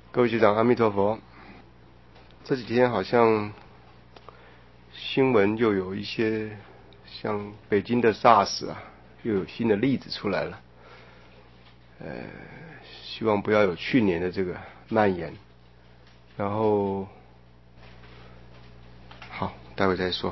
各位学长，阿弥陀佛。这几天好像新闻又有一些像北京的 SARS 啊，又有新的例子出来了。希望不要有去年的这个蔓延。然后，好，待会再说。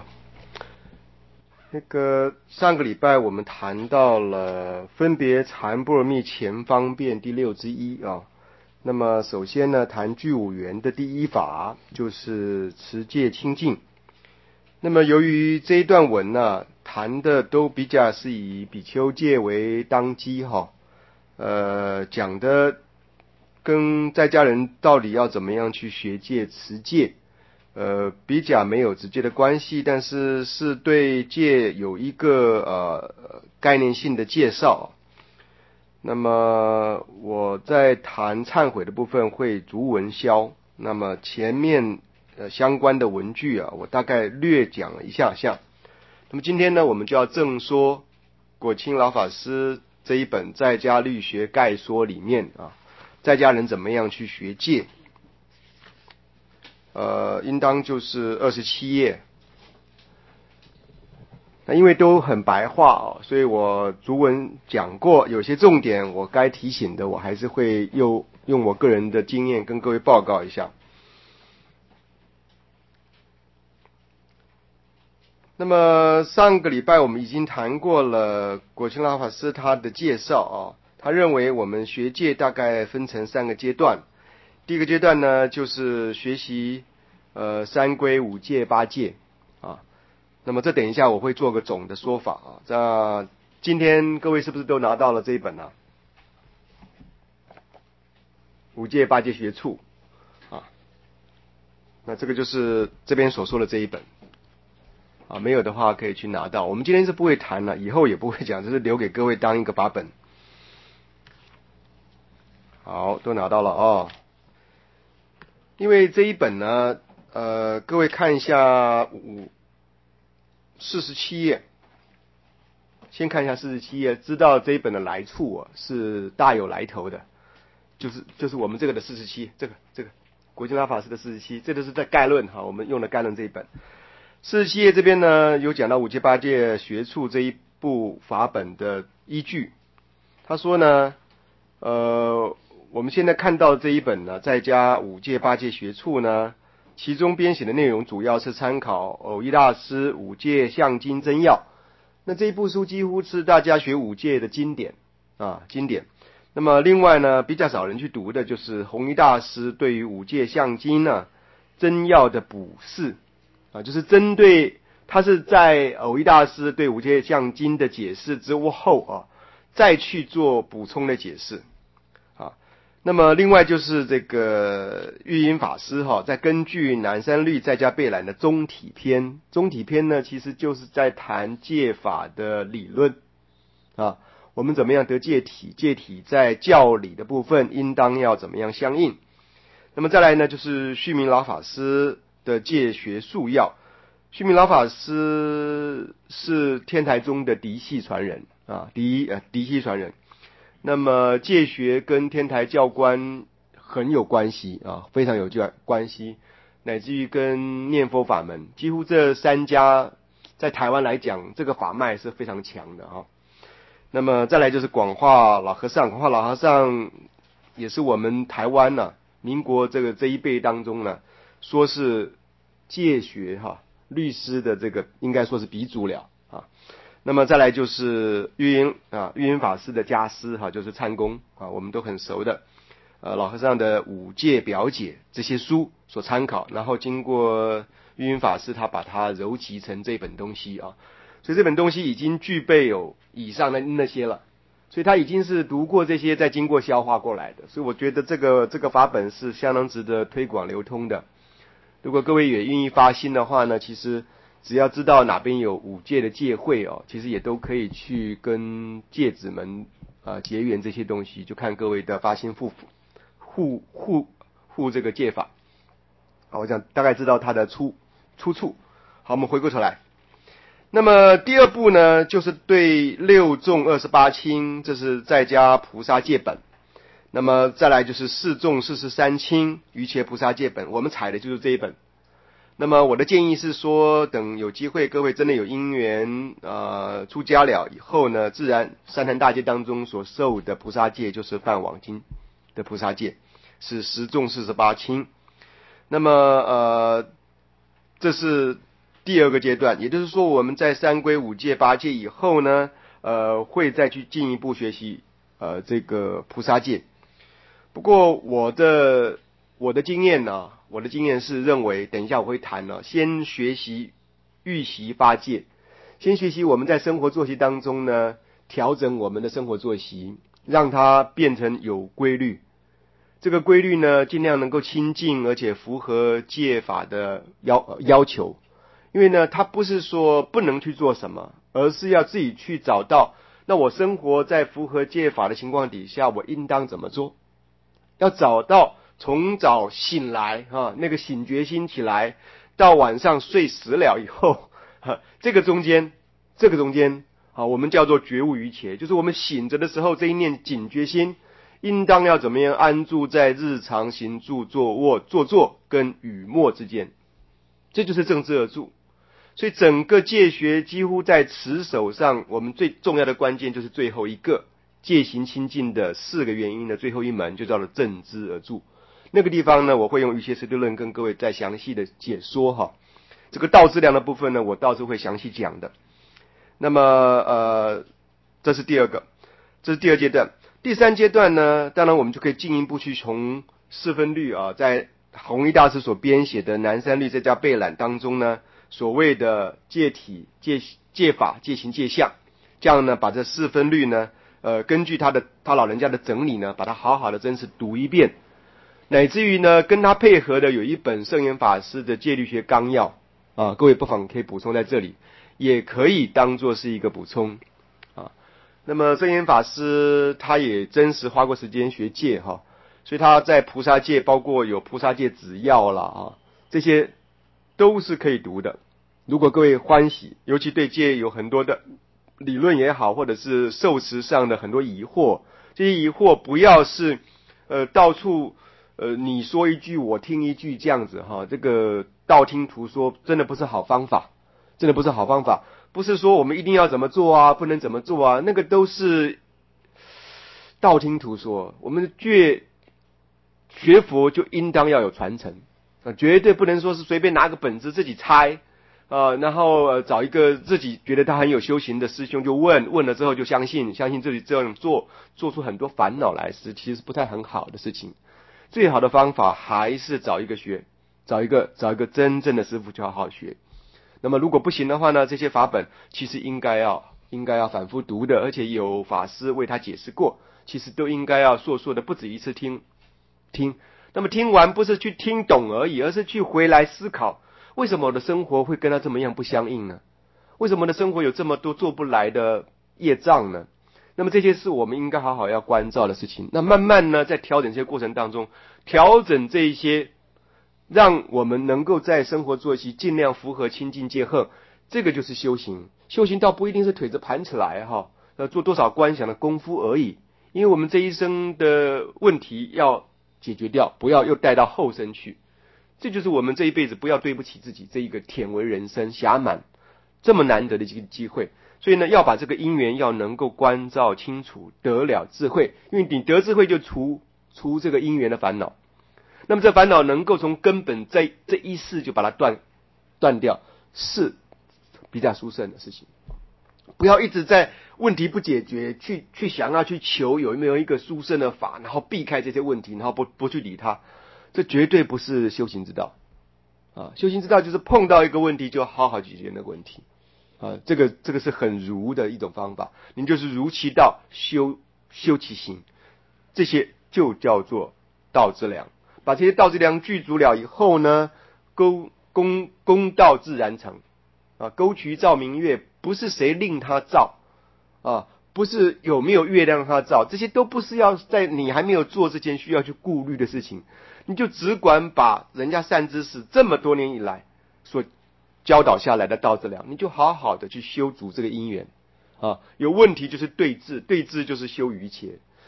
上个礼拜我们谈到了分别禅波罗蜜前方便第6之一啊。那么首先呢，谈具五缘的第一法就是持戒清净。那么由于这一段文呢，谈的都比较是以比丘戒为当机哈，讲的跟在家人到底要怎么样去学戒持戒，比较没有直接的关系，但是是对戒有一个概念性的介绍。那么我在谈忏悔的部分会逐文消，那么前面相关的文句啊，我大概略讲了一下下。那么今天呢，我们就要正说果清老法师这一本在家律学概说里面啊，在家人怎么样去学戒，应当就是27页。那因为都很白话所以我逐文讲过，有些重点我该提醒的，我还是会用我个人的经验跟各位报告一下。那么上个礼拜我们已经谈过了果清老法师他的介绍他认为我们学戒大概分成3个阶段。第一个阶段呢，就是学习三归五戒八戒那么这等一下我会做个总的说法这今天各位是不是都拿到了这一本五戒八戒学处那这个就是这边所说的这一本没有的话可以去拿到。我们今天是不会谈了，以后也不会讲，就是留给各位当一个把本。好，都拿到了因为这一本呢，各位看一下47页，先看一下47页，知道这一本的来处是大有来头的，就是我们这个的47，这个果清老法师的47，这都是在概论我们用的概论这一本。47页这边呢，有讲到五戒八戒学处这一部法本的依据。他说呢，我们现在看到这一本呢，在家五戒八戒学处呢，其中编写的内容主要是参考藕益大师五戒相经真要。那这一部书几乎是大家学五戒的经典。那么另外呢，比较少人去读的就是弘一大师对于五戒相经呢真要的补释就是针对他是在藕益大师对五戒相经的解释之后再去做补充的解释那么另外就是这个玉音法师再根据南山律在家备览的中体篇呢，其实就是在谈戒法的理论我们怎么样得戒体，戒体在教理的部分应当要怎么样相应。那么再来呢，就是旭明老法师的戒学束要。旭明老法师是天台宗的嫡系传人嫡系传人。那么戒学跟天台教官很有关系非常有关系，乃至于跟念佛法门，几乎这3家在台湾来讲，这个法脉是非常强的那么再来就是广化老和尚也是我们台湾民国这一辈当中呢，说是戒学律师的这个应该说是鼻祖了那么再来就是玉音法师的家师就是参公我们都很熟的老和尚的五戒表解这些书所参考，然后经过玉音法师他把它揉集成这本东西所以这本东西已经具备有以上的那些了，所以他已经是读过这些再经过消化过来的，所以我觉得这个法本是相当值得推广流通的。如果各位也愿意发心的话呢，其实只要知道哪边有五戒的戒会其实也都可以去跟戒子们结缘这些东西，就看各位的发心护这个戒法我想大概知道它的出处。好，我们回过头来。那么第二步呢，就是对6众28轻，这是在家菩萨戒本。 那么再来就是四众四十三清瑜伽菩萨戒本，我们采的就是这一本。那么我的建议是说，等有机会各位真的有因缘出家了以后呢，自然三坛大戒当中所受的菩萨戒就是梵网经的菩萨戒，是十众48清。那么这是第二个阶段，也就是说我们在三归五戒八戒以后呢，会再去进一步学习这个菩萨戒。不过我的经验呢，我的经验是认为，等一下我会谈了，先学习预习八戒，先学习我们在生活作息当中呢，调整我们的生活作息，让它变成有规律。这个规律呢，尽量能够亲近，而且符合戒法的要求。因为呢，它不是说不能去做什么，而是要自己去找到，那我生活在符合戒法的情况底下，我应当怎么做？要找到从早醒来那个醒觉心起来，到晚上睡死了以后，这个中间我们叫做觉悟于切，就是我们醒着的时候，这一念警觉心应当要怎么样安住在日常行住坐卧坐跟语默之间，这就是正知而住。所以整个戒学几乎在持守上，我们最重要的关键就是最后一个戒行清净的4个原因的最后一门，就叫做正知而住。那个地方呢，我会用瑜伽师地论跟各位再详细的解说哈。这个道资粮的部分呢，我倒是会详细讲的。那么这是第二个，这是第二阶段。第三阶段呢，当然我们就可以进一步去从四分律在弘一大师所编写的南三律再加备览当中呢，所谓的戒体、戒法、戒行、戒相，这样呢，把这四分律呢，根据他老人家的整理呢，把它好好的真实读一遍，乃至于呢，跟他配合的有一本圣严法师的戒律学纲要各位不妨可以补充在这里，也可以当作是一个补充那么圣严法师他也真实花过时间学戒所以他在菩萨戒，包括有菩萨戒指要啦这些都是可以读的。如果各位欢喜，尤其对戒有很多的理论也好，或者是受持上的很多疑惑，这些疑惑不要是到处你说一句我听一句这样子这个道听途说真的不是好方法，真的不是好方法。不是说我们一定要怎么做不能怎么做那个都是道听途说。我们学佛就应当要有传承绝对不能说是随便拿个本子自己猜然后找一个自己觉得他很有修行的师兄就问了之后就相信自己这样做出很多烦恼来，其实不太很好的事情。最好的方法还是找一个真正的师父就好好学。那么如果不行的话呢，这些法本其实应该要反复读的，而且有法师为他解释过，其实都应该要硕的不止一次听。那么听完不是去听懂而已，而是去回来思考，为什么我的生活会跟他这么样不相应呢？为什么我的生活有这么多做不来的业障呢？那么这些是我们应该好好要关照的事情。那慢慢呢，在调整这些过程当中，调整这一些让我们能够在生活作息尽量符合清净戒恨，这个就是修行。修行倒不一定是腿子盘起来做多少观想的功夫而已，因为我们这一生的问题要解决掉，不要又带到后生去。这就是我们这一辈子不要对不起自己这一个忝为人生暇满这么难得的这个机会。所以呢，要把这个因缘要能够关照清楚，得了智慧，因为你得智慧就除这个因缘的烦恼。那么这烦恼能够从根本在这一世就把它断掉，是比较殊胜的事情。不要一直在问题不解决去想要去求有没有一个殊胜的法，然后避开这些问题，然后不去理它，这绝对不是修行之道修行之道就是碰到一个问题就好好解决那个问题这个是很如的一种方法。您就是如其道修其行，这些就叫做道之良。把这些道之良具足了以后呢，公道自然成沟渠照明月，不是谁令他照不是有没有月亮让他照，这些都不是要在你还没有做之前需要去顾虑的事情。你就只管把人家善知识这么多年以来所教导下来的道之良，你就好好的去修足这个因缘有问题就是对治就是修瑜伽。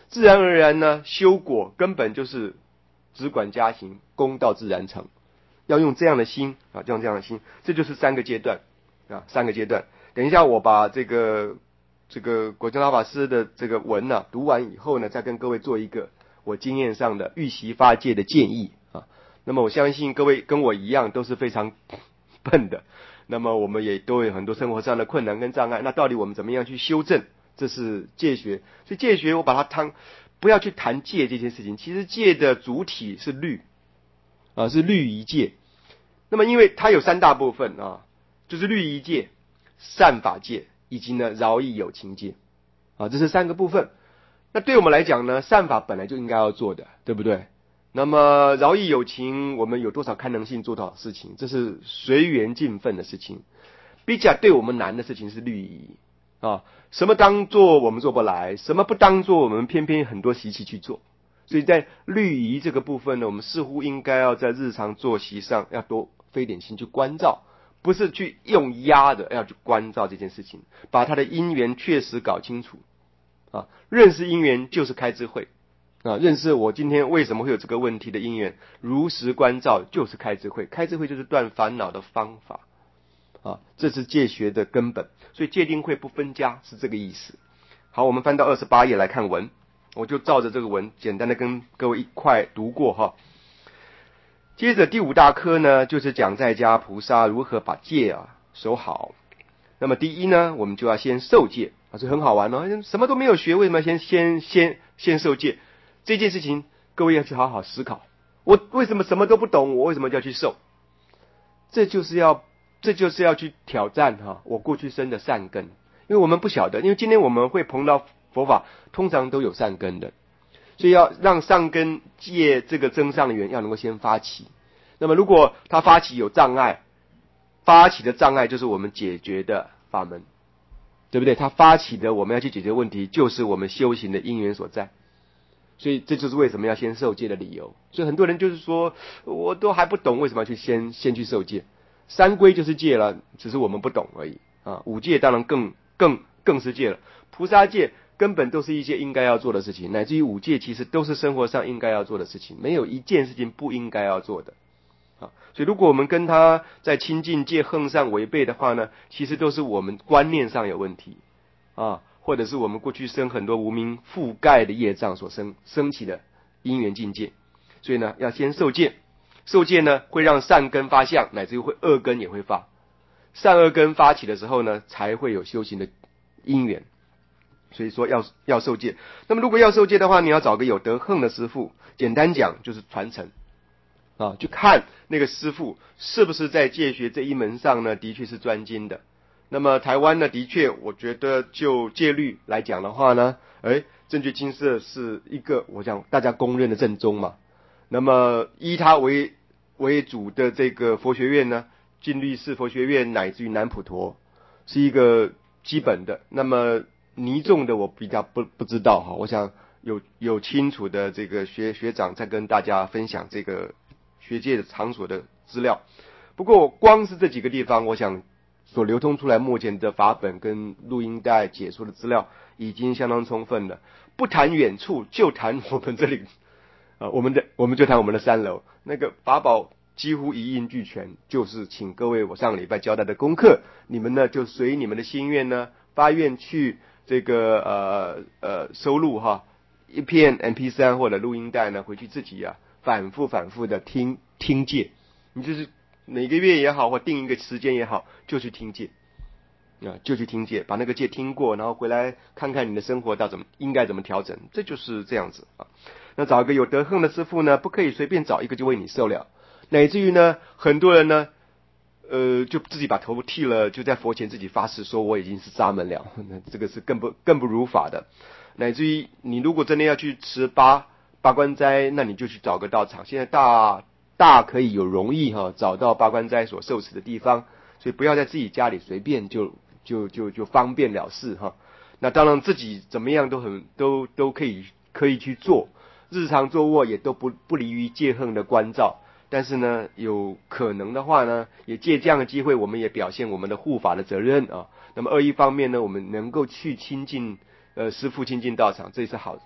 自然而然呢，修果根本就是只管家行，功到自然成。要用这样的心啊，用这样的心，这就是3个阶段啊，3个阶段。等一下我把这个果真老法师的这个文呢读完以后呢，再跟各位做一个我经验上的预习发戒的建议啊。那么我相信各位跟我一样都是非常笨的，那么我们也都有很多生活上的困难跟障碍，那到底我们怎么样去修正？这是戒学。所以戒学我把它不要去谈戒这件事情，其实戒的主体是律啊，是律仪戒。那么因为它有3大部分啊，就是律仪戒、善法戒以及呢饶益有情戒啊，这是3个部分。那对我们来讲呢，善法本来就应该要做的，对不对？那么饶益有情，我们有多少堪能性做多少事情，这是随缘尽分的事情。比较对我们难的事情是律仪啊，什么当做我们做不来，什么不当做我们偏偏很多习气去做。所以在律仪这个部分呢，我们似乎应该要在日常作息上要多费点心去关照，不是去用压的，要去关照这件事情，把它的因缘确实搞清楚啊。认识因缘就是开智慧啊，认识我今天为什么会有这个问题的因缘，如实关照就是开智慧，开智慧就是断烦恼的方法啊，这是戒学的根本。所以戒定慧不分家是这个意思。好，我们翻到28页来看文，我就照着这个文简单的跟各位一块读过哈。接着第5大科呢，就是讲在家菩萨如何把戒守好。那么第一呢，我们就要先受戒啊，这很好玩哦，什么都没有学，为什么先受戒？这件事情各位要去好好思考。我为什么什么都不懂，我为什么就要去受？这就是要去挑战我过去生的善根，因为我们不晓得，因为今天我们会碰到佛法，通常都有善根的，所以要让善根借这个增上缘，要能够先发起。那么如果他发起有障碍，发起的障碍就是我们解决的法门，对不对？他发起的我们要去解决问题，就是我们修行的因缘所在。所以这就是为什么要先受戒的理由。所以很多人就是说，我都还不懂，为什么要去先去受戒？三规就是戒了，只是我们不懂而已啊。5戒当然更是戒了，菩萨戒根本都是一些应该要做的事情，乃至于5戒其实都是生活上应该要做的事情，没有一件事情不应该要做的啊。所以如果我们跟他在亲近戒横上违背的话呢，其实都是我们观念上有问题啊，或者是我们过去生很多无明覆盖的业障所升起的因缘境界。所以呢，要先受戒。受戒呢，会让善根发相，乃至于会恶根也会发。善恶根发起的时候呢，才会有修行的因缘。所以说要受戒。那么如果要受戒的话，你要找个有德行的师父，简单讲就是传承啊，去看那个师父是不是在戒学这一门上呢，的确是专精的。那么台湾呢，的确我觉得就戒律来讲的话呢，正觉精舍是一个我想大家公认的正宗嘛。那么依它为主的这个佛学院呢，净律寺佛学院乃至于南普陀是一个基本的。那么尼众的我比较不知道哈，我想有清楚的这个学长在跟大家分享这个学界的场所的资料。不过光是这几个地方，我想所流通出来目前的法本跟录音带解说的资料已经相当充分了。不谈远处，就谈我们这里我们就谈我们的3楼那个法宝几乎一应俱全，就是请各位我上个礼拜交代的功课，你们呢就随你们的心愿呢发愿去这个收录一片 MP3 或者录音带呢，回去自己反复的听戒。你就是每个月也好，或定一个时间也好，就去听戒就去听戒，把那个戒听过，然后回来看看你的生活应该怎么调整，这就是这样子啊。那找一个有德行的师父呢，不可以随便找一个就为你受了，乃至于呢，很多人呢，就自己把头剃了，就在佛前自己发誓说我已经是沙门了，那这个是更不如法的。乃至于你如果真的要去持八关斋，那你就去找个道场，现在大可以有容易找到八关斋所受持的地方，所以不要在自己家里随便就方便了事那当然自己怎么样都可以去做，日常坐卧也都不离于戒横的关照。但是呢，有可能的话呢，也借这样的机会，我们也表现我们的护法的责任啊。那么一方面呢，我们能够去亲近师父亲近道场，这也是好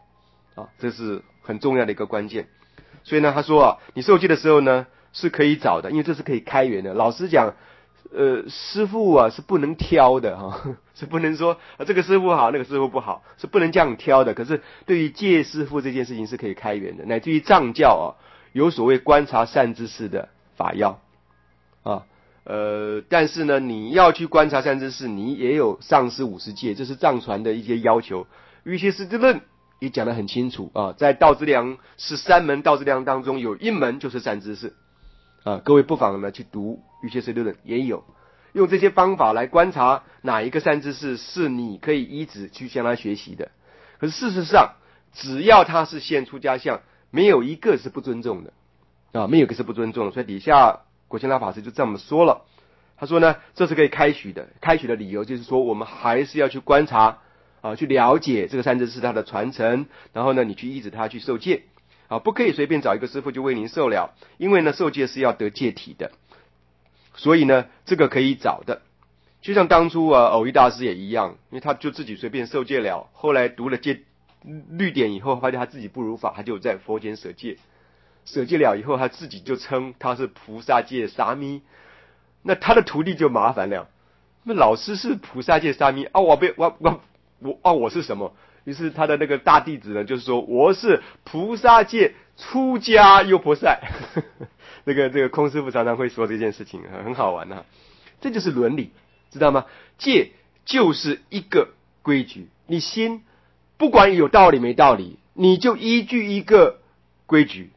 啊，这是很重要的一个关键。所以呢，他说啊，你受戒的时候呢是可以找的，因为这是可以开源的。老实讲，师父啊是不能挑的哈，是不能说这个师父好，那个师父不好，是不能这样挑的。可是对于戒师父这件事情是可以开源的，乃至于藏教啊有所谓观察善知识的法要啊。但是呢，你要去观察善知识，你也有上师50戒，这是藏传的一些要求。瑜伽师之论也讲得很清楚啊，在道资粮13门道资粮当中，有一门就是善知识啊。各位不妨呢去读瑜伽师之论，也有用这些方法来观察哪一个善知识是你可以依止去向他学习的。可是事实上，只要他是现出家相，没有一个是不尊重的啊，没有一个是不尊重的。所以底下果贤拉法师就这么说了，他说呢，这是可以开许的。开许的理由就是说，我们还是要去观察啊，去了解这个善知识他的传承，然后呢，你去依止他去受戒啊，不可以随便找一个师父就为您受了，因为呢，受戒是要得戒体的，所以呢，这个可以找的。就像当初偶一大师也一样，因为他就自己随便受戒了，后来读了戒律典以后，发现他自己不如法，他就在佛前舍戒，舍戒了以后，他自己就称他是菩萨戒沙弥，那他的徒弟就麻烦了，那老师是菩萨戒沙弥啊，我是什么？于是他的那个大弟子呢，就是说我是菩萨戒出家优婆塞。这个空师父常常会说这件事情，很好玩啊。这就是伦理，知道吗？戒就是一个规矩，你心不管有道理没道理，你就依据一个规矩，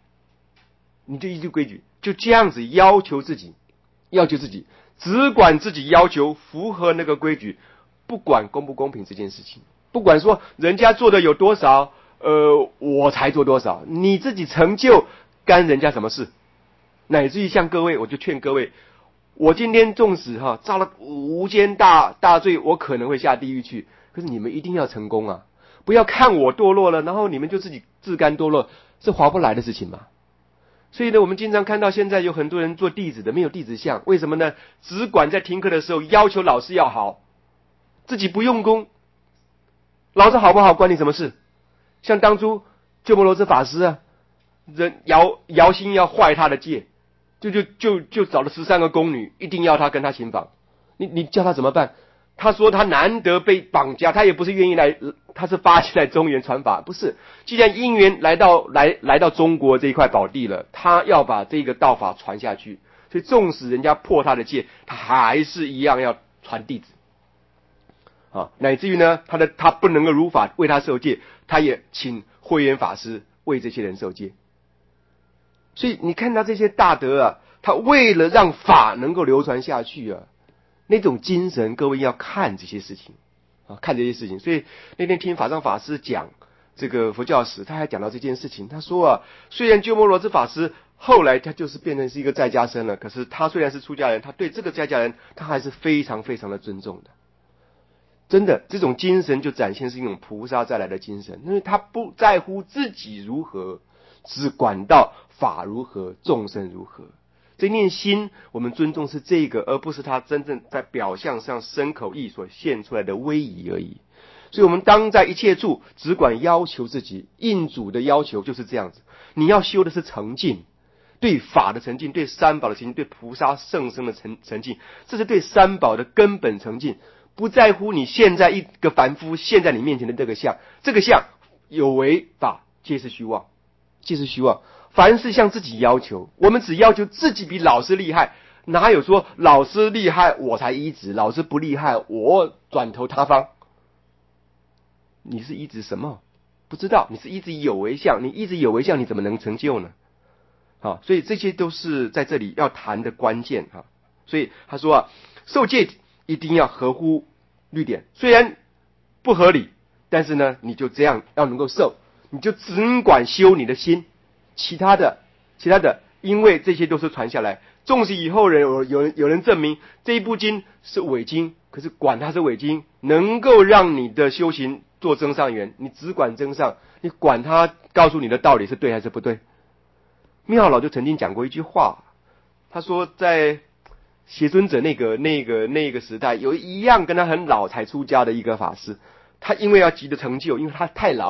就这样子要求自己，只管自己要求符合那个规矩，不管公不公平这件事情，不管说人家做的有多少，我才做多少，你自己成就干人家什么事？乃至于像各位，我就劝各位，我今天纵使造了无间大罪，我可能会下地狱去，可是你们一定要成功啊！不要看我堕落了，然后你们就自己自甘堕落，是划不来的事情嘛。所以呢，我们经常看到现在有很多人做弟子的没有弟子相，为什么呢？只管在听课的时候要求老师要好，自己不用功，老师好不好关你什么事？像当初鸠摩罗什法师啊，人姚兴要坏他的戒，就找了13个宫女，一定要他跟他行房。你叫他怎么办？他说他难得被绑架，他也不是愿意来，他是发起来中原传法，不是。既然因缘来到中国这一块宝地了，他要把这个道法传下去，所以纵使人家破他的戒，他还是一样要传弟子。啊，乃至于呢，他不能够如法为他受戒，他也请慧远法师为这些人受戒。所以你看到这些大德啊，他为了让法能够流传下去啊，那种精神，各位要看这些事情啊，看这些事情。所以那天听法藏法师讲这个佛教史，他还讲到这件事情。他说啊，虽然鸠摩罗什法师后来他就是变成是一个在家僧了，可是他虽然是出家人，他对这个在家人他还是非常非常的尊重的。真的，这种精神就展现是一种菩萨再来的精神，因为他不在乎自己如何，只管到法如何，众生如何。这念心，我们尊重是这个，而不是他真正在表象上身口意所现出来的威仪而已。所以我们当在一切处只管要求自己，应主的要求就是这样子。你要修的是诚敬，对法的诚敬，对三宝的诚敬，对菩萨圣僧的诚敬，这是对三宝的根本诚敬。不在乎你现在一个凡夫现在你面前的这个相，这个相有为法，皆是虚妄，皆是虚妄。凡是向自己要求，我们只要求自己比老师厉害，哪有说老师厉害我才依止，老师不厉害我转投他方？你是依止什么？不知道，你是依止有为相，你依止有为相，你怎么能成就呢？好，所以这些都是在这里要谈的关键哈。所以他说啊，受戒一定要合乎律典，虽然不合理，但是呢，你就这样要能够受，你就只管修你的心，其他的，因为这些都是传下来，纵使以后有人证明这一部经是伪经，可是管它是伪经，能够让你的修行做增上缘，你只管增上，你管他告诉你的道理是对还是不对。妙老就曾经讲过一句话，他说在邪尊者那个时代，有一样跟他很老才出家的一个法师，他因为要急着成就，因为他太老了，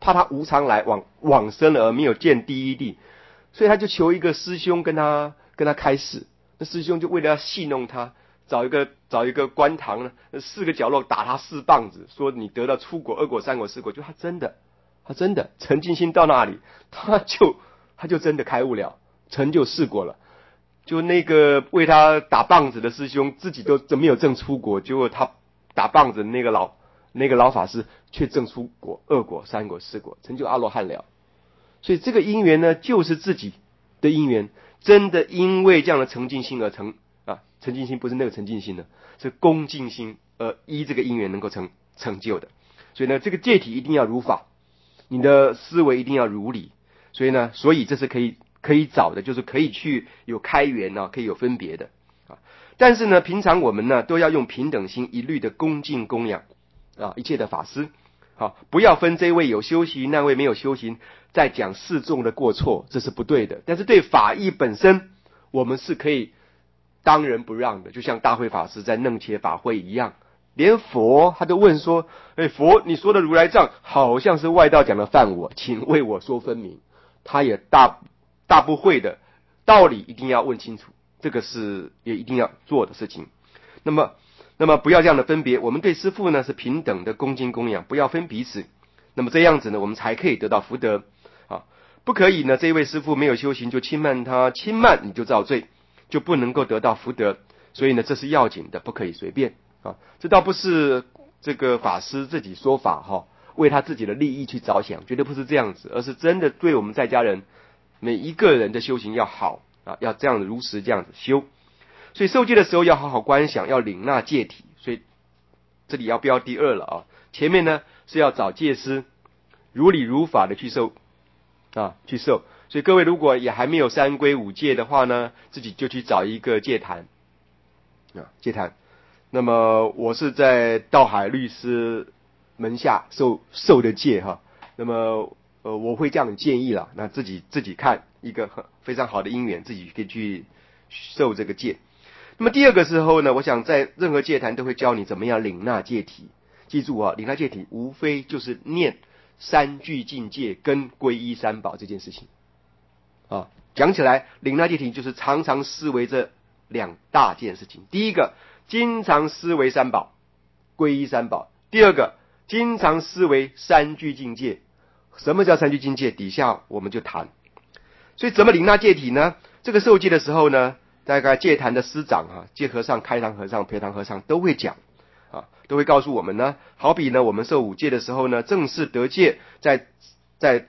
怕他无常来往生了而没有见第一地，所以他就求一个师兄跟他开示。那师兄就为了要戏弄他，找一个官堂呢，4个角落打他4棒子，说你得到出国、2国、3国、4国，就他真的陈进兴到那里，他就真的开悟了，成就4国了。就那个为他打棒子的师兄自己都没有证出国，结果他打棒子的那个老法师却证出国、2国、3国、4国，成就阿罗汉了。所以这个因缘呢，就是自己的因缘，真的因为这样的澄净心而成啊。澄净心不是那个澄净心呢，是恭敬心而依这个因缘能够成就的。所以呢，这个戒体一定要如法，你的思维一定要如理。所以这是可以找的，就是可以去有开源可以有分别的啊。但是呢，平常我们呢都要用平等心，一律的恭敬供养啊一切的法师。好，不要分这位有修行，那位没有修行，再讲示众的过错，这是不对的。但是对法义本身，我们是可以当仁不让的，就像大慧法师在楞伽法会一样，连佛他都问说：“佛，你说的如来藏好像是外道讲的犯我，请为我说分明。”他也大不会的，道理一定要问清楚，这个是也一定要做的事情。那么不要这样的分别，我们对师父呢是平等的恭敬供养，不要分彼此。那么这样子呢，我们才可以得到福德啊！不可以呢，这一位师父没有修行就轻慢他，轻慢你就造罪，就不能够得到福德。所以呢，这是要紧的，不可以随便啊！这倒不是这个法师自己说法为他自己的利益去着想，绝对不是这样子，而是真的对我们在家人每一个人的修行要好啊，要这样子如实这样子修。所以受戒的时候要好好观想，要领纳戒体。所以这里要标第2了啊。前面呢是要找戒师如理如法的去受。所以各位如果也还没有3皈5戒的话呢，自己就去找一个戒坛戒坛。那么我是在道海律师门下受的戒那么我会这样建议了，那自己看一个非常好的因缘，自己可以去受这个戒。那么第2个时候呢，我想在任何戒坛都会教你怎么样领纳戒体。记住领纳戒体无非就是念3句境界跟皈依3宝这件事情讲起来，领纳戒体就是常常思维这2大件事情。第一个，经常思维3宝，皈依3宝；第2个，经常思维3句境界。什么叫3句境界？底下我们就谈。所以怎么领纳戒体呢？这个受戒的时候呢，大概戒坛的师长戒和尚、开堂和尚、陪堂和尚都会讲都会告诉我们呢。好比呢，我们受5戒的时候呢，正式得戒是在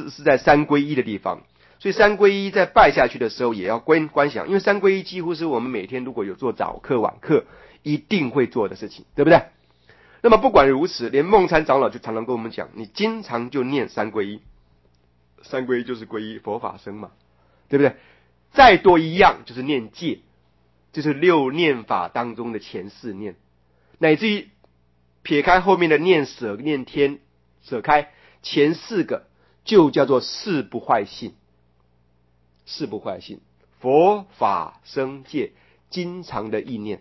3皈依的地方。所以3皈依在拜下去的时候也要观想，因为3皈依几乎是我们每天如果有做早课晚课一定会做的事情，对不对？那么不管如此，连梦参长老就常常跟我们讲，你经常就念3皈依。3皈依就是皈依佛法僧嘛，对不对？再多一样就是念戒，就是6念法当中的前4念，乃至于撇开后面的念舍、念天，舍开前4个就叫做四不坏信。四不坏信，佛法僧戒，经常的意念，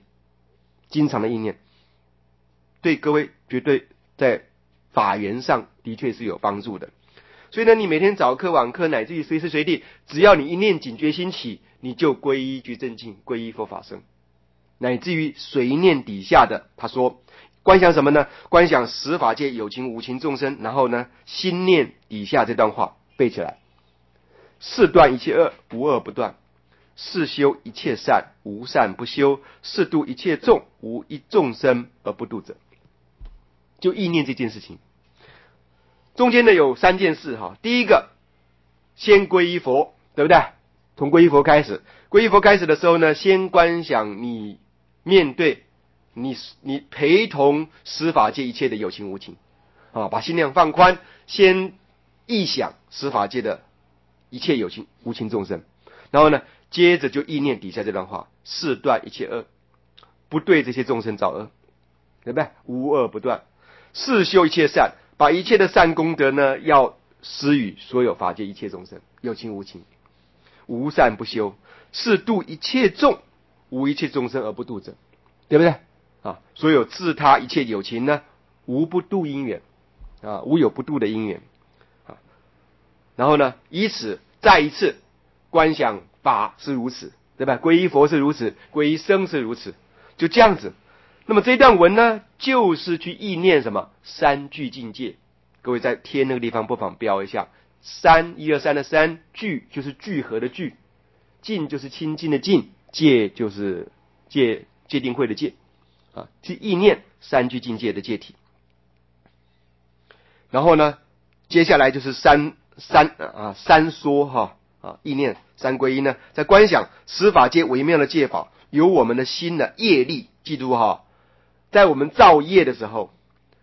对各位绝对在法缘上的确是有帮助的。所以呢，你每天早课晚课，乃至于随时随地，只要你一念警觉心起，你就皈依觉正境，皈依佛法僧。乃至于随念底下的他说观想什么呢？观想十法界有情无情众生，然后呢心念底下这段话背起来：是断一切恶，无恶不断；是修一切善，无善不修；是度一切众，无一众生而不度者。就意念这件事情，中间呢有3件事第一个，先皈依佛，对不对？从皈依佛开始。皈依佛开始的时候呢，先观想你面对你陪同十法界一切的有情无情把心量放宽，先臆想十法界的一切有情无情众生，然后呢接着就意念底下这段话：是断一切恶，不对这些众生造恶，对不对？无恶不断。是修一切善，把一切的善功德呢要施予所有法界一切众生，有情无情。无善不修，是度一切众，无一切众生而不度者，对不对所有自他一切有情呢，无不度因缘无有不度的因缘。 然后呢，以此再一次观想法是如此，对吧？皈依佛是如此，皈依僧是如此，就这样子。那么这一段文呢，就是去意念什么三聚境界。各位在贴那个地方不妨标一下，1、2、3的三，聚就是聚合的聚，境就是清净的净，界就是界定会的界啊，去意念三聚境界的界体。然后呢，接下来就是三说意念三归一呢，在观想十法界微妙的界法，由我们的心的业力，记住在我们造业的时候，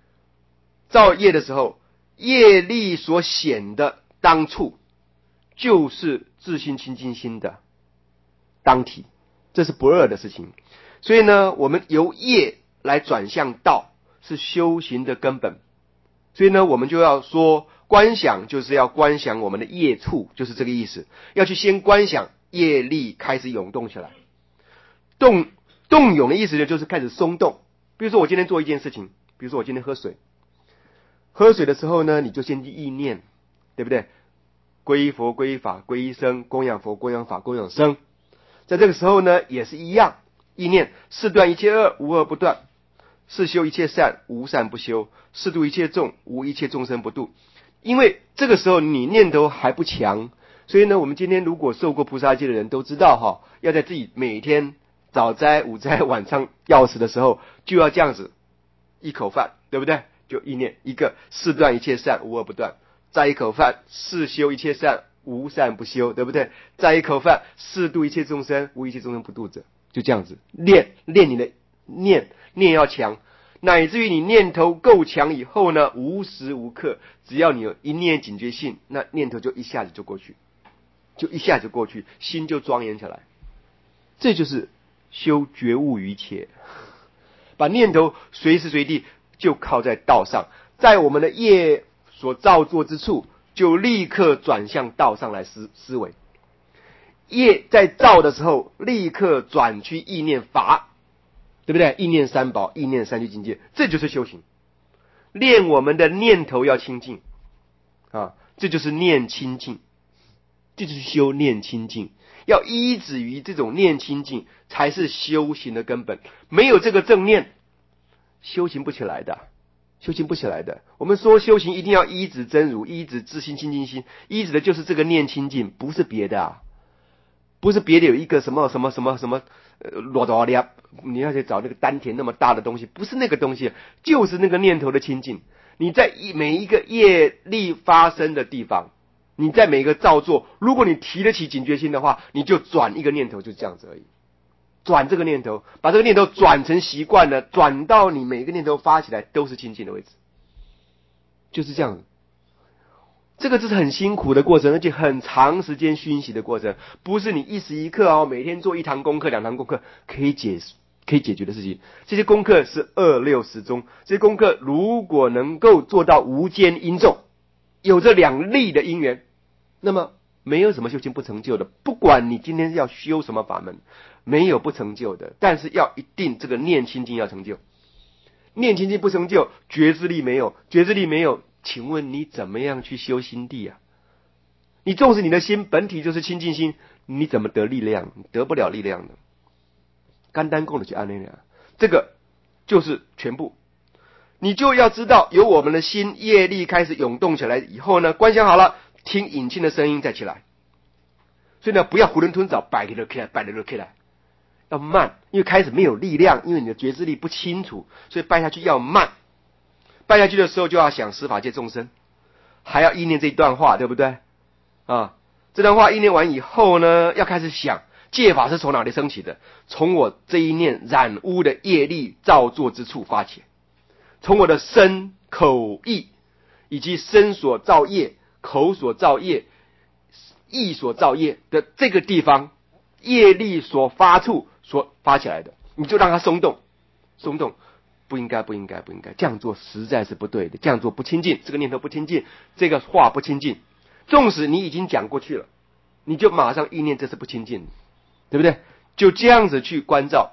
业力所显的当处，就是自心清净心的当体，这是不二的事情。所以呢，我们由业来转向道，是修行的根本。所以呢，我们就要说，观想就是要观想我们的业处，就是这个意思。要去先观想业力开始涌动起来，动涌的意思呢，就是开始松动。比如说我今天做一件事情，比如说我今天喝水的时候呢，你就先去意念，对不对？皈依佛、皈依法、皈依僧，供养佛、供养法、供养僧。在这个时候呢，也是一样，意念是断一切恶，无恶不断；是修一切善，无善不修；是度一切众，无一切众生不度。因为这个时候你念头还不强，所以呢，我们今天如果受过菩萨戒的人都知道要在自己每天早斋、午斋、晚上要死的时候，就要这样子一口饭，对不对？就意念一个是断一切善，无恶不断；再一口饭是修一切善，无善不修，对不对？再一口饭是度一切众生，无一切众生不度者。就这样子练你的念要强，乃至于你念头够强以后呢，无时无刻只要你有一念警觉性，那念头就一下子就过去，心就庄严起来。这就是修觉悟于切，把念头随时随地就靠在道上，在我们的业所造作之处，就立刻转向道上来思维。业在造的时候，立刻转去意念法，对不对？意念三宝，意念三聚境界，这就是修行。练我们的念头要清净这就是念清净，这就是修念清净。要依止于这种念清净，才是修行的根本。没有这个正念，修行不起来的。我们说修行一定要依止真如，依止自心清净心，依止的就是这个念清净，不是别的不是别的有一个什么罗多利你要去找那个丹田那么大的东西，不是那个东西，就是那个念头的清净。你在每一个业力发生的地方，你在每一个造作，如果你提得起警觉心的话，你就转一个念头，就这样子而已。转这个念头，把这个念头转成习惯了，转到你每一个念头发起来都是清净的位置，就是这样。这个是很辛苦的过程，而且很长时间熏习的过程，不是你一时一刻每天做1堂功课、2堂功课可以解决的事情。这些功课是26时中，这些功课如果能够做到无间因重，有这2力的因缘，那么没有什么修行不成就的。不管你今天要修什么法门，没有不成就的，但是要一定这个念清净要成就。念清净不成就，觉知力没有，请问你怎么样去修心地你纵使你的心本体就是清净心，你怎么得力量？得不了力量的。单单供的去安那样，这个就是全部。你就要知道，由我们的心业力开始涌动起来以后呢，观想好了，听引磬的声音再起来。所以呢，不要囫囵吞枣，摆了起来，要慢，因为开始没有力量，因为你的觉知力不清楚，所以拜下去要慢。拜下去的时候就要想十法界众生，还要意念这一段话，对不对这段话意念完以后呢，要开始想戒法是从哪里升起的，从我这一念染污的业力造作之处发起，从我的身口意以及身所造业、口所造业、意所造业的这个地方，业力所发处所发起来的，你就让它松动，不应该，这样做实在是不对的，这样做不清净，这个念头不清净，这个话不清净。纵使你已经讲过去了，你就马上意念这是不清净，对不对？就这样子去关照，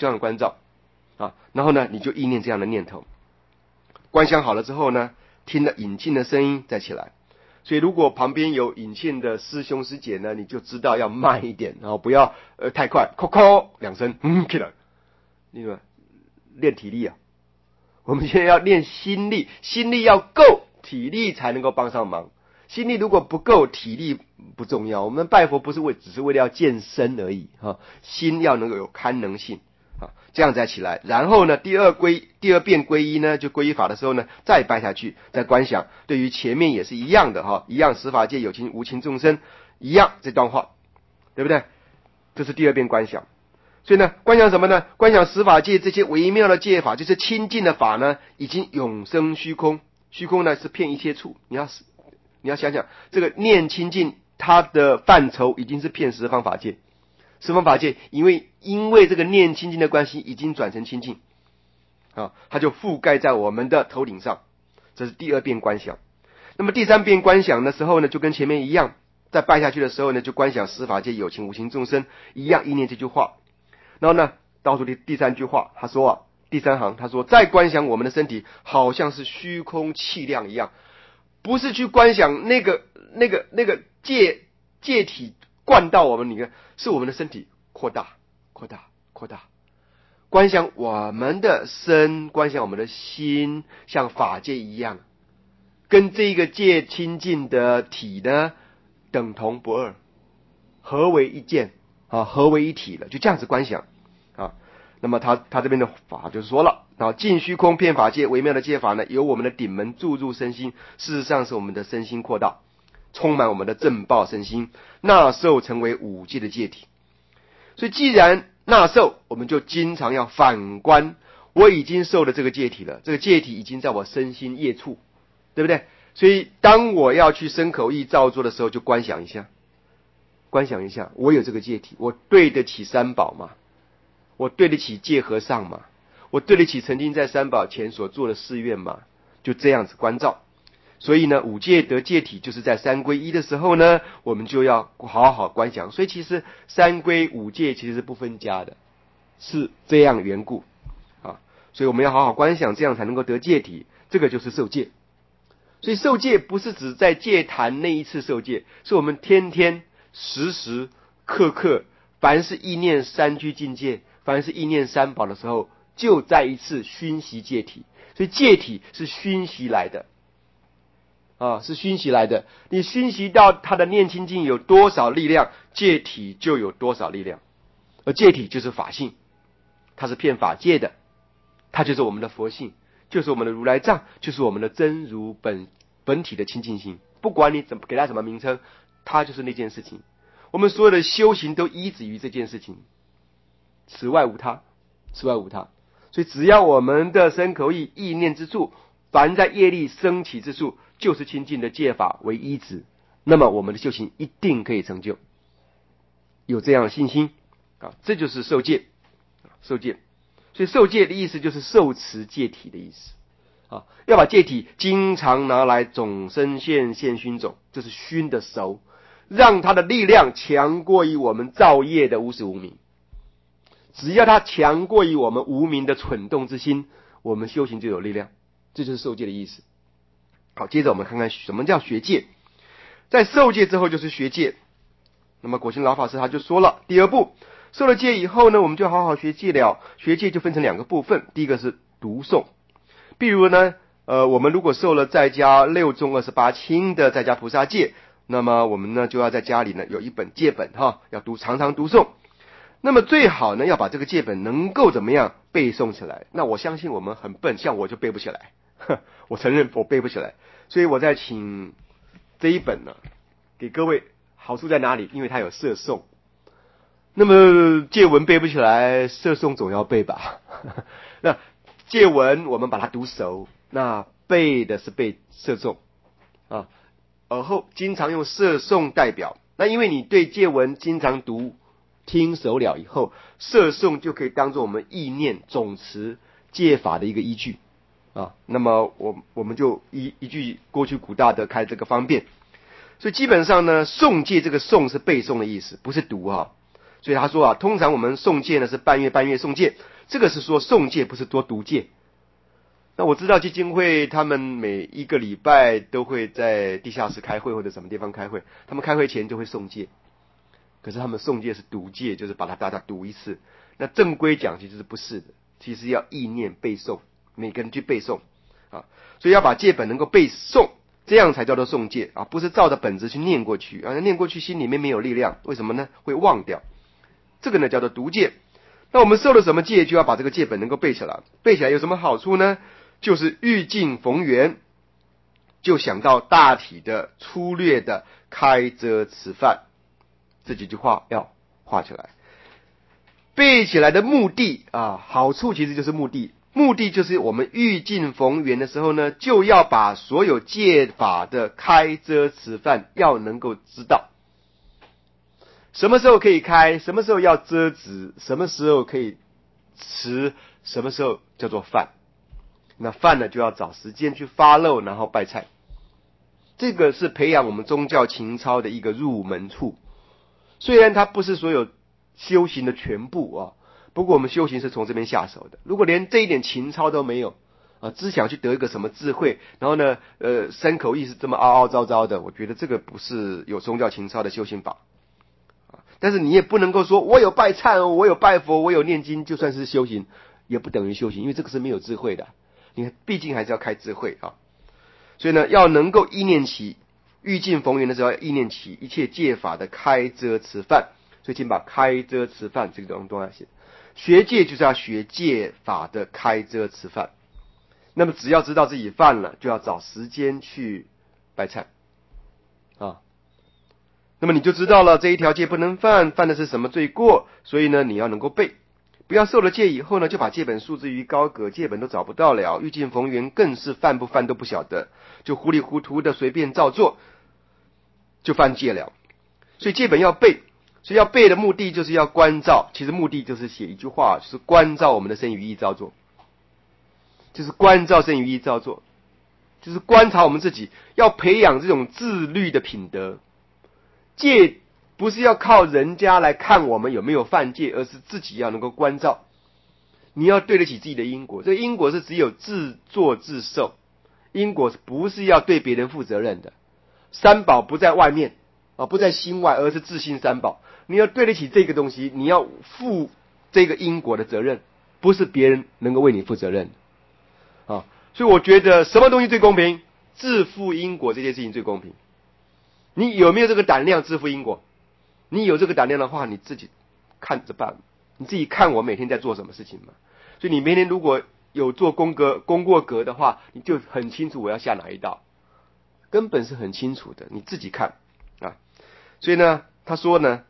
然后呢，你就意念这样的念头。观想好了之后呢，听了引磬的声音再起来， 所以如果旁边有引线的师兄师姐呢，你就知道要慢一点，然后不要太快，扣扣2声，起来，你们练体力啊。我们现在要练心力，心力要够，体力才能够帮上忙。心力如果不够，体力不重要。我们拜佛不是只是为了要健身而已哈，心要能够有堪能性啊，这样再起来。然后呢，第二遍皈依呢，就皈依法的时候呢，再拜下去，再观想。对于前面也是一样的哈，一样十法界有情无情众生，一样这段话，对不对？这是第二遍观想。所以呢，观想什么呢？观想十法界这些微妙的界法，就是清净的法呢，已经永生虚空。虚空呢是遍一切处，你要想想，这个念清净，它的范畴已经是遍十方法界。十方法界，因为这个念清净的关系，已经转成清净啊，它就覆盖在我们的头顶上。这是第二遍观想。那么第三遍观想的时候呢，就跟前面一样，在拜下去的时候呢，就观想十法界有情无情众生，一样意念这句话。然后呢，倒数第三句话，他说啊，第三行他说，再观想我们的身体好像是虚空气量一样，不是去观想那个界体灌到我们里面，是我们的身体扩大，观想我们的身，观想我们的心，像法界一样，跟这个界清净的体呢等同不二，合为一件啊，合为一体了，就这样子观想啊。那么他这边的法就是说了啊，尽虚空遍法界微妙的界法呢，由我们的顶门注入身心，事实上是我们的身心扩大，充满我们的正报身心，纳受成为五界的界体。所以既然纳受，我们就经常要反观，我已经受了这个界体了，这个界体已经在我身心业处，对不对？所以当我要去身口意造作的时候，就观想一下，我有这个界体，我对得起三宝吗？我对得起戒和尚吗？我对得起曾经在三宝前所做的誓愿吗？就这样子关照。所以呢，五戒得戒体，就是在三皈依的时候呢，我们就要好好观想。所以其实三皈五戒其实是不分家的，是这样缘故啊。所以我们要好好观想，这样才能够得戒体。这个就是受戒。所以受戒不是指在戒坛那一次受戒，是我们天天时时刻刻，凡是意念三居境界，凡是意念三宝的时候，就再一次熏习戒体。所以戒体是熏习来的啊，是熏习来的。你熏习到他的念清净有多少力量，戒体就有多少力量。而戒体就是法性，它是遍法界的，它就是我们的佛性，就是我们的如来藏，就是我们的真如本体的清净心。不管你怎么给它什么名称，它就是那件事情。我们所有的修行都依止于这件事情，此外无他。所以只要我们的身口意意念之处，凡在业力升起之处，就是清净的戒法为依止，那么我们的修行一定可以成就。有这样的信心啊，这就是受戒。所以受戒的意思就是受持戒体的意思啊，要把戒体经常拿来种生现熏种，这是熏的熟，让它的力量强过于我们造业的无始无明。只要它强过于我们无明的蠢动之心，我们修行就有力量。这就是受戒的意思。好，接着我们看看什么叫学戒。在受戒之后就是学戒。那么果心老法师他就说了，第二步，受了戒以后呢，我们就好好学戒了。学戒就分成两个部分，第一个是读诵。比如呢，我们如果受了在家6众28轻的在家菩萨戒，那么我们呢就要在家里呢有一本戒本哈，要常常读诵。那么最好呢要把这个戒本能够怎么样背诵起来。那我相信我们很笨，像我就背不起来，我承认我背不起来。所以我在请这一本呢给各位，好处在哪里？因为它有摄诵。那么戒文背不起来，摄诵总要背吧。那戒文我们把它读熟，那背的是背摄诵啊，而后经常用摄诵代表。那因为你对戒文经常读听熟了以后，摄诵就可以当作我们意念总持戒法的一个依据啊。那么我们就依据过去古大德开这个方便。所以基本上呢，诵戒这个诵是背诵的意思，不是读啊。所以他说啊，通常我们诵戒呢是半月诵戒，这个是说诵戒不是多读戒。 那我知道基金会他们每一个礼拜都会在地下室开会或者什么地方开会，他们开会前就会诵戒，可是他们诵戒是读戒，就是把它大家读一次。那正规讲其实是不是的，其实要意念背诵，每个人去背诵啊，所以要把戒本能够背诵，这样才叫做诵戒啊，不是照着本子去念过去啊，念过去心里面没有力量，为什么呢？会忘掉。这个呢叫做读戒。那我们受了什么戒，就要把这个戒本能够背起来。背起来有什么好处呢？就是欲尽逢源，就想到大体的粗略的开遮持犯，这几句话要画起来。背起来的目的啊，好处其实就是目的。目的就是我们欲尽逢源的时候呢，就要把所有戒法的开遮持犯要能够知道。什么时候可以开，什么时候要遮止，什么时候可以持，什么时候叫做犯。那犯呢，就要找时间去发漏，然后拜忏。这个是培养我们宗教情操的一个入门处。虽然它不是所有修行的全部啊，不过我们修行是从这边下手的。如果连这一点情操都没有啊，只想去得一个什么智慧，然后呢，身口意是这么凹凹糟糟的，我觉得这个不是有宗教情操的修行法。但是你也不能够说我有拜忏，我有拜佛，我有念经，就算是修行也不等于修行，因为这个是没有智慧的。你毕竟还是要开智慧啊。所以呢，要能够意念起欲尽逢源的时候，要意念起一切戒法的开遮持犯。所以请把开遮持犯这个东西要写。学戒就是要学戒法的开遮持犯。那么只要知道自己犯了，就要找时间去拜忏啊。那么你就知道了这一条戒不能犯，犯的是什么罪过，所以呢你要能够背。不要受了戒以后呢，就把戒本束之于高阁，戒本都找不到了，欲尽逢源更是犯不犯都不晓得，就糊里糊涂的随便照做，就犯戒了。所以戒本要背，所以要背的目的就是要关照，其实目的就是写一句话，就是关照我们的身语意造作，就是关照身语意造作，就是观察我们自己，要培养这种自律的品德。戒不是要靠人家来看我们有没有犯戒，而是自己要能够关照。你要对得起自己的因果，这个因果是只有自作自受，因果不是要对别人负责任的。三宝不在外面啊，不在心外，而是自性三宝。你要对得起这个东西，你要负这个因果的责任，不是别人能够为你负责任啊。所以我觉得什么东西最公平？自负因果这件事情最公平。你有没有这个胆量自负因果？你有这个胆量的话，你自己看着办，你自己看我每天在做什么事情嘛。所以你明天如果有做功过格的话，你就很清楚我要下哪一道，根本是很清楚的，你自己看啊。所以呢，他说呢，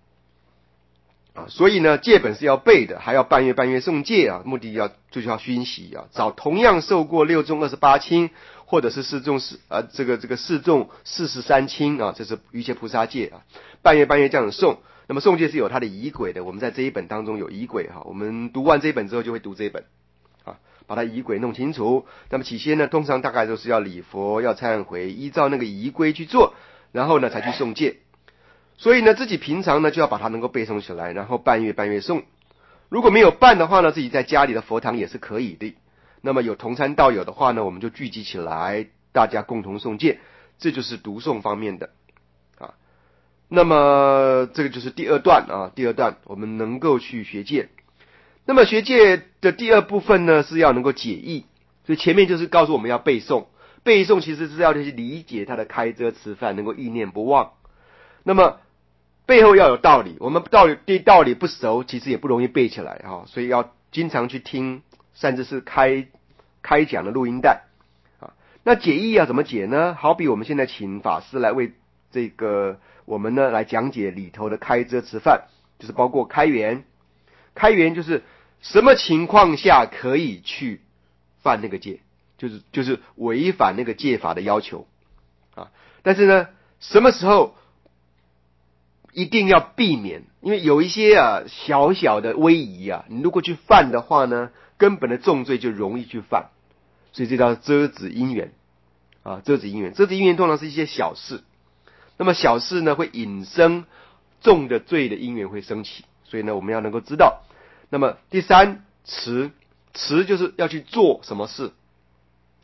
所以呢，戒本是要背的，还要半月诵戒啊，目的就是要熏习啊，找同样受过6众28轻，或者是4众这个4众43轻啊，这是瑜伽菩萨戒啊，半月这样诵。那么诵戒是有它的仪轨的，我们在这一本当中有仪轨哈，我们读完这一本之后就会读这一本啊，把它仪轨弄清楚。那么起先呢，通常大概都是要礼佛，要忏悔，依照那个仪规去做，然后呢才去诵戒。所以呢，自己平常呢就要把它能够背诵起来，然后半月诵。如果没有办的话呢，自己在家里的佛堂也是可以的。那么有同参道友的话呢，我们就聚集起来，大家共同诵戒，这就是读诵方面的啊。那么这个就是第二段啊，第二段我们能够去学戒。那么学戒的第二部分呢，是要能够解义。所以前面就是告诉我们要背诵，背诵其实是要去理解它的开遮持犯，能够意念不忘。那么背后要有道理，我们对道理不熟，其实也不容易背起来哈，所以要经常去听，甚至是开讲的录音带啊。那解义要怎么解呢？好比我们现在请法师来为这个我们呢来讲解里头的开遮持犯，就是包括开源就是什么情况下可以去犯那个戒，就是违反那个戒法的要求啊。但是呢，什么时候一定要避免，因为有一些小小的威仪你如果去犯的话呢，根本的重罪就容易去犯，所以这叫遮止因缘啊，遮止因缘通常是一些小事，那么小事呢会引生重的罪的因缘会升起，所以呢我们要能够知道。那么第三持就是要去做什么事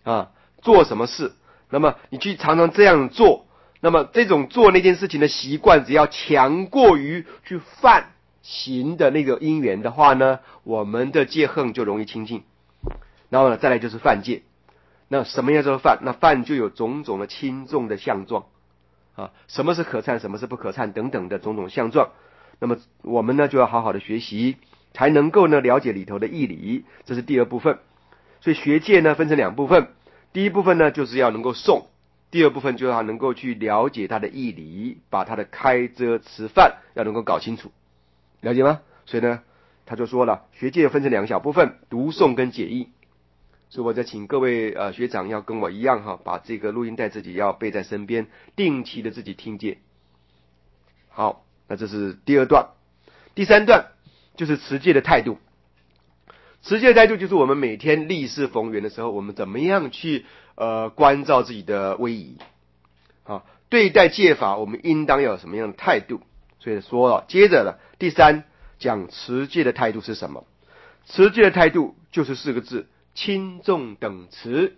做什么事，那么你去常常这样做，那么这种做那件事情的习惯，只要强过于去犯行的那个因缘的话呢，我们的戒恨就容易清净。然后呢，再来就是犯戒。那什么样叫犯？那犯就有种种的轻重的相状什么是可忏，什么是不可忏等等的种种相状。那么我们呢就要好好的学习，才能够呢了解里头的义理，这是第二部分。所以学戒呢分成两部分，第一部分呢就是要能够诵，第二部分就要能够去了解它的义理，把它的开遮持犯要能够搞清楚，了解吗？所以呢他就说了，学戒分成两小部分，读诵跟解义。所以我再请各位学长要跟我一样把这个录音带自己要备在身边，定期的自己听戒。好，那这是第二段。第三段就是持戒的态度。持戒的态度就是我们每天立誓逢缘的时候，我们怎么样去关照自己的威仪对待戒法我们应当要有什么样的态度。所以说了，接着了第三讲持戒的态度是什么。持戒的态度就是四个字，轻重等持。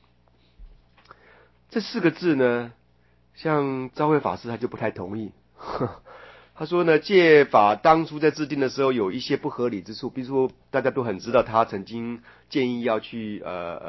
这四个字呢，像昭慧法师他就不太同意他说呢，戒法当初在制定的时候有一些不合理之处，比如说大家都很知道他曾经建议要去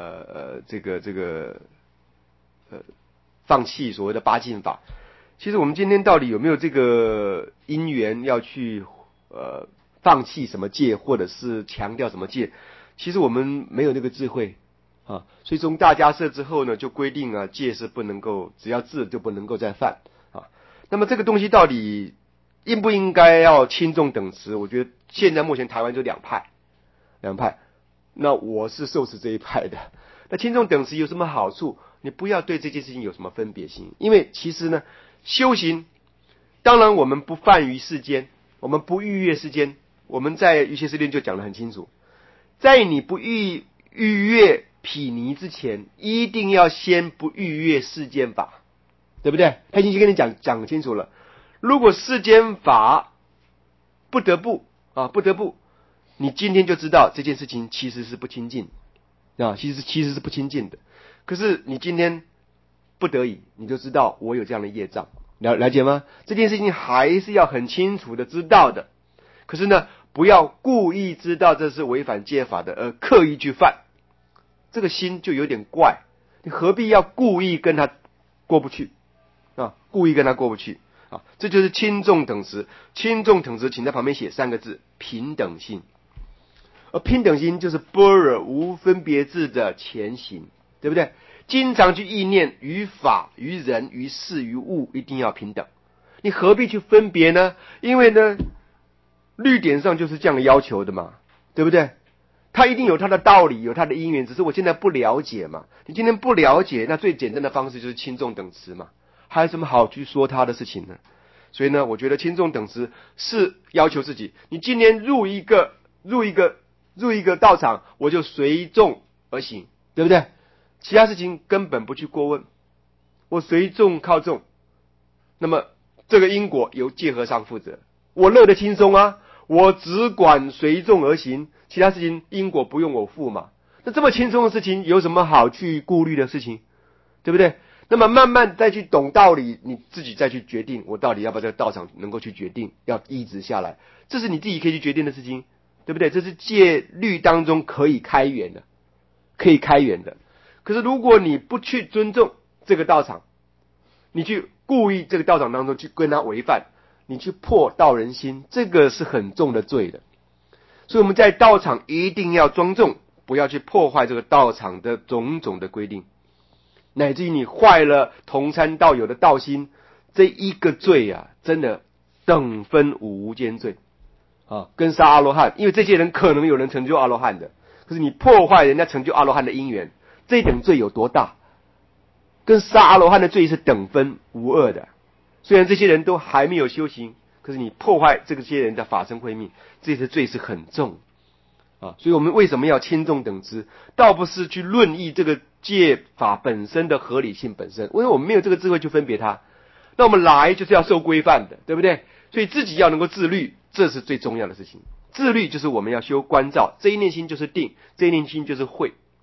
放弃所谓的八禁法。其实我们今天到底有没有这个因缘要去放弃什么戒，或者是强调什么戒，其实我们没有那个智慧所以从大迦摄之后呢，就规定戒是不能够，只要治就不能够再犯那么这个东西到底应不应该要轻重等持？我觉得现在目前台湾就两派。那我是受持这一派的。那轻重等持有什么好处？你不要对这件事情有什么分别心，因为其实呢，修行当然我们不犯于世间，我们不逾越世间。我们在瑜伽师论就讲得很清楚，在你不逾越毗尼之前，一定要先不逾越世间法，对不对？他已经跟你讲清楚了。如果世间法不得不，你今天就知道这件事情其实是不清净其实是不清净的。可是你今天不得已，你就知道我有这样的业障，了解吗？这件事情还是要很清楚的知道的。可是呢，不要故意知道这是违反戒法的而刻意去犯，这个心就有点怪。你何必要故意跟他过不去故意跟他过不去这就是轻重等持。轻重等持请在旁边写三个字，平等心。而平等心就是般若无分别智的前行，对不对？经常去意念于法于人于事于物一定要平等，你何必去分别呢？因为呢律典上就是这样的要求的嘛，对不对？他一定有他的道理，有他的因缘，只是我现在不了解嘛。你今天不了解，那最简单的方式就是轻重等持嘛，还有什么好去说他的事情呢？所以呢，我觉得轻重等持是要求自己，你今天入一个道场，我就随众而行，对不对？其他事情根本不去过问，我随众靠众，那么这个因果由戒和尚负责，我乐得轻松我只管随众而行，其他事情因果不用我负嘛。那这么轻松的事情有什么好去顾虑的事情，对不对？那么慢慢再去懂道理，你自己再去决定，我到底要不要这个道场能够去决定要依止下来，这是你自己可以去决定的事情，对不对？这是戒律当中可以开源的。可是如果你不去尊重这个道场，你去故意这个道场当中去跟他违反，你去破道人心，这个是很重的罪的。所以我们在道场一定要庄重，不要去破坏这个道场的种种的规定，乃至于你坏了同参道友的道心，这一个罪真的等分无间罪跟杀阿罗汉。因为这些人可能有人成就阿罗汉的，可是你破坏人家成就阿罗汉的因缘，这一等罪有多大？跟杀阿罗汉的罪是等分无二的。虽然这些人都还没有修行，可是你破坏这些人的法身慧命，这些罪是很重所以我们为什么要轻重等持？倒不是去论议这个戒法本身的合理性本身，因为我们没有这个智慧去分别它。那我们来就是要受规范的，对不对？所以自己要能够自律，这是最重要的事情。自律就是我们要修观照，这一念心就是定，这一念心就是慧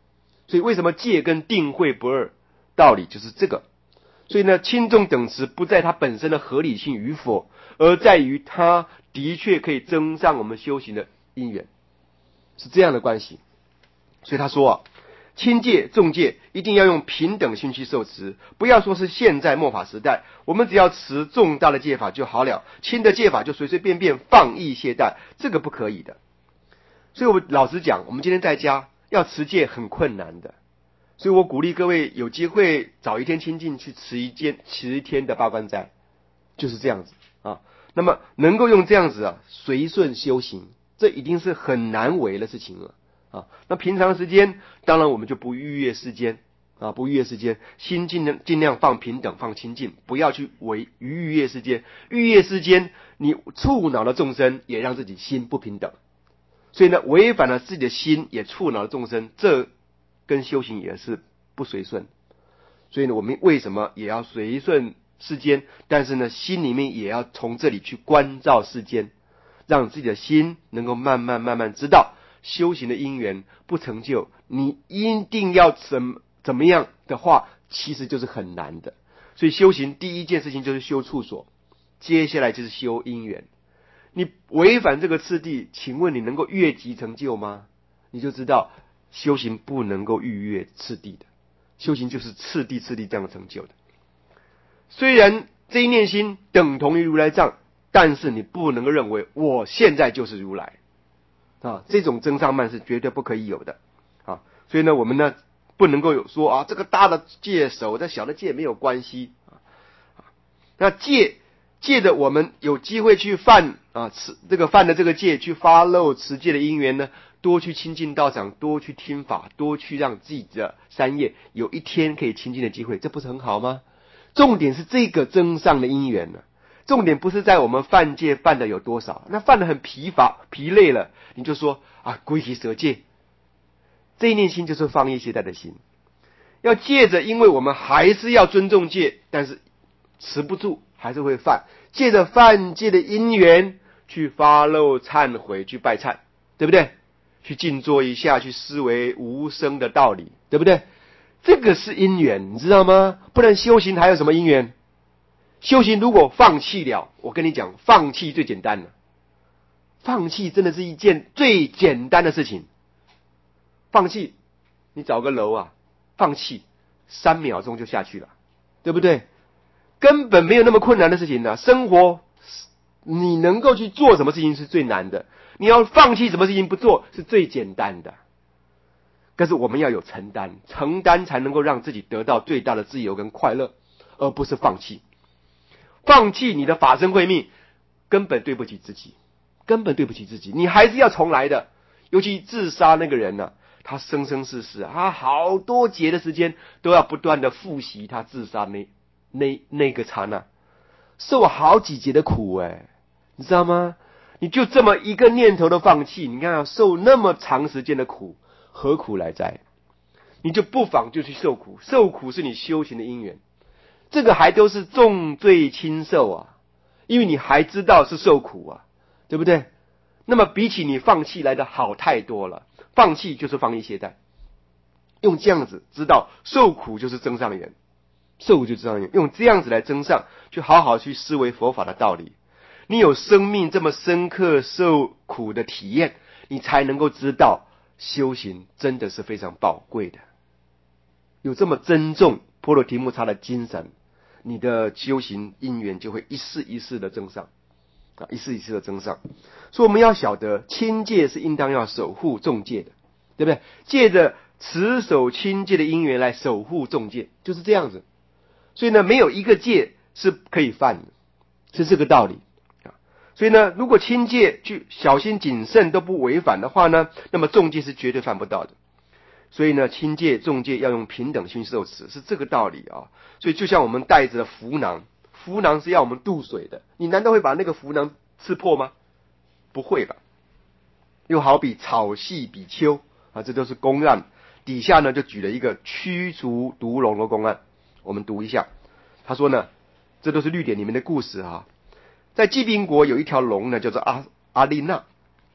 所以为什么戒跟定慧不二？道理就是这个。所以呢，轻重等持不在它本身的合理性与否，而在于它的确可以增上我们修行的因缘，是这样的关系。所以他说啊，轻戒重戒一定要用平等心去受持，不要说是现在末法时代，我们只要持重大的戒法就好了，轻的戒法就随随便便放逸懈怠，这个不可以的。所以我老实讲，我们今天在家要持戒很困难的，所以我鼓励各位有机会找一天清净去持一天的八关斋，就是这样子啊。那么能够用这样子啊随顺修行，这一定是很难为的事情了啊。那平常时间当然我们就不逾越世间啊，不逾越世间，心尽量放平等放清净，不要去逾越世间。逾越世间你触恼了众生，也让自己心不平等，所以呢违反了自己的心，也触恼了众生，这跟修行也是不随顺。所以呢我们为什么也要随顺世间，但是呢心里面也要从这里去关照世间，让自己的心能够慢慢知道修行的因缘不成就，你一定要怎么样的话，其实就是很难的。所以修行第一件事情就是修处所，接下来就是修因缘。你违反这个次第，请问你能够越级成就吗？你就知道修行不能够逾越次第的，修行就是次第这样成就的。虽然这一念心等同于如来藏，但是你不能够认为我现在就是如来啊，这种增上慢是绝对不可以有的啊。所以呢，我们呢不能够有说啊，这个大的戒守，这小的戒没有关系啊。那戒的我们有机会去犯啊，犯的这个戒，去发露持戒的因缘呢，多去亲近道场，多去听法，多去让自己的三业有一天可以亲近的机会，这不是很好吗？重点是这个增上的因缘呢，重点不是在我们犯戒犯的有多少，那犯的很疲累了，你就说啊，归其舍戒，这一念心就是放逸懈怠的心。要借着，因为我们还是要尊重戒，但是持不住，还是会犯，借着犯戒的因缘去发露忏悔，去拜忏，对不对？去静坐一下，去思维无生的道理，对不对？这个是因缘，你知道吗？不然修行还有什么因缘？修行如果放弃了，我跟你讲，放弃最简单了。放弃真的是一件最简单的事情。放弃，你找个楼啊，放弃3秒钟就下去了，对不对？根本没有那么困难的事情呢。生活你能够去做什么事情是最难的，你要放弃什么事情不做是最简单的。但是我们要有承担才能够让自己得到最大的自由跟快乐，而不是放弃。放弃你的法身慧命，根本对不起自己，你还是要重来的。尤其自杀那个人呢，他生生世世他好多劫的时间都要不断的复习他自杀那个刹那，受好几劫的苦你知道吗？你就这么一个念头的放弃，你看要受那么长时间的苦，何苦来哉？你就不妨就去受苦，受苦是你修行的因缘，这个还都是重罪轻受啊，因为你还知道是受苦啊，对不对？那么比起你放弃来的好太多了。放弃就是放逸懈怠，用这样子知道受苦就是增上缘，用这样子来增上，去好好去思维佛法的道理。你有生命这么深刻受苦的体验，你才能够知道修行真的是非常宝贵的。有这么珍重波罗提木叉的精神，你的修行因缘就会一世一世的增上啊，一世一世的增上。所以我们要晓得，轻戒是应当要守护重戒的，对不对？借着持守轻戒的因缘来守护重戒，就是这样子。所以呢，没有一个戒是可以犯的，是这个道理啊。所以呢，如果轻戒去小心谨慎都不违反的话呢，那么重戒是绝对犯不到的。所以呢，轻戒重戒要用平等心受持，是这个道理啊。所以就像我们带着符囊是要我们渡水的，你难道会把那个符囊刺破吗？不会吧。又好比草系比丘啊，这都是公案。底下呢就举了一个驱逐毒龙的公案，我们读一下。他说呢，这都是律典里面的故事啊。在济宾国有一条龙呢，叫做阿丽娜，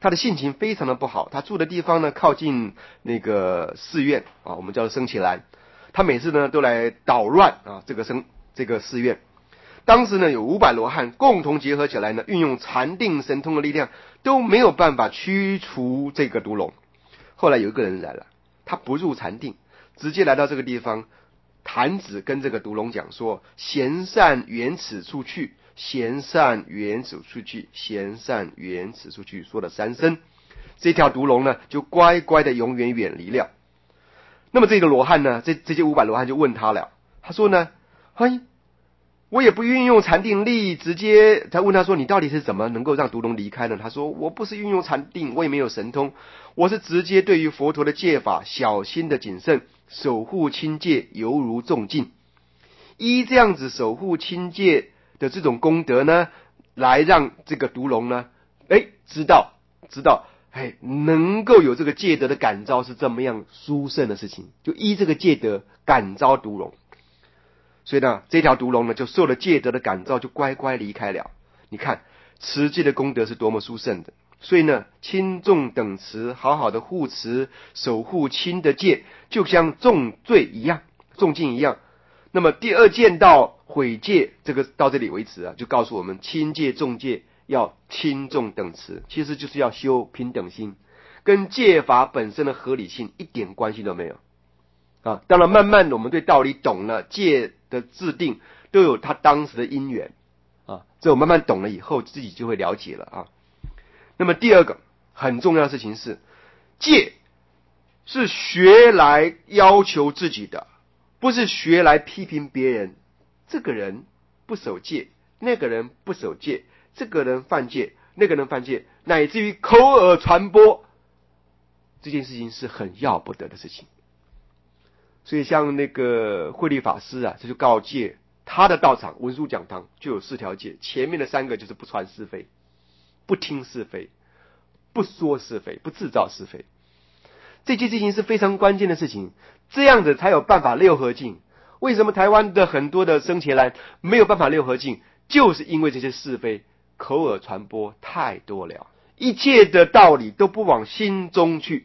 他的性情非常的不好，他住的地方呢靠近那个寺院啊，我们叫升起来，他每次呢都来捣乱啊这个寺院。当时呢有500罗汉共同结合起来呢，运用禅定神通的力量，都没有办法驱除这个毒龙。后来有一个人来了，他不入禅定，直接来到这个地方，弹指跟这个毒龙讲说：贤善远此处去，贤善远此处去，贤善远此处去，说了3声，这条毒龙呢就乖乖的永远远离了。那么这个罗汉呢，这些500罗汉就问他了，他说呢，嘿，我也不运用禅定力，直接才问他说，你到底是怎么能够让毒龙离开呢？他说，我不是运用禅定，我也没有神通，我是直接对于佛陀的戒法小心的谨慎，守护清戒犹如重镜。依这样子守护清戒的这种功德呢，来让这个毒龙呢，知道，能够有这个戒德的感召是这么样殊胜的事情，就依这个戒德感召毒龙。所以呢，这条毒龙呢就受了戒德的感召，就乖乖离开了。你看持戒的功德是多么殊胜的。所以呢，轻重等持，好好的护持守护轻的戒，就像重罪一样，重禁一样。那么第二见到毁戒，这个到这里为止啊，就告诉我们轻戒重戒要轻重等持，其实就是要修平等心，跟戒法本身的合理性一点关系都没有啊。当然慢慢的我们对道理懂了，戒的制定都有它当时的因缘啊，这我慢慢懂了以后自己就会了解了啊。那么第二个很重要的事情是，戒是学来要求自己的，不是学来批评别人。这个人不守戒，那个人不守戒，这个人犯戒，那个人犯戒，乃至于口耳传播，这件事情是很要不得的事情。所以像那个慧律法师啊，这就告诫他的道场文殊讲堂就有4条戒，前面的3个就是不传是非，不听是非，不说是非，不制造是非。这件事情是非常关键的事情，这样子才有办法六合敬。为什么台湾的很多的僧伽蓝没有办法六合敬，就是因为这些是非口耳传播太多了，一切的道理都不往心中去。